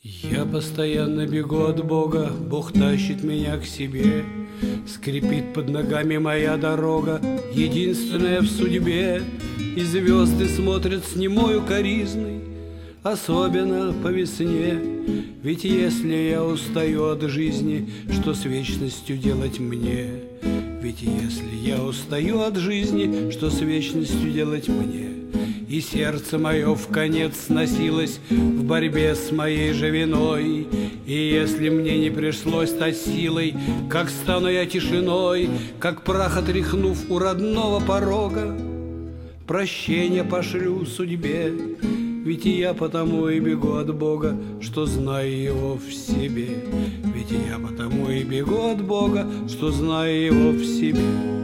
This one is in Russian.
Я постоянно бегу от Бога, Бог тащит меня к себе. Скрипит под ногами моя дорога, единственная в судьбе. И звезды смотрят с немой укоризной, особенно по весне. Ведь если я устаю от жизни, что с вечностью делать мне? Ведь если я устаю от жизни, что с вечностью делать мне? И сердце мое вконец сносилось в борьбе с моей же виной. И если мне не пришлось стать силой, как стану я тишиной, как прах отряхнув у родного порога, прощение пошлю судьбе. Ведь я потому и бегу от Бога, что знаю Его в себе. Ведь я потому и бегу от Бога, что знаю Его в себе.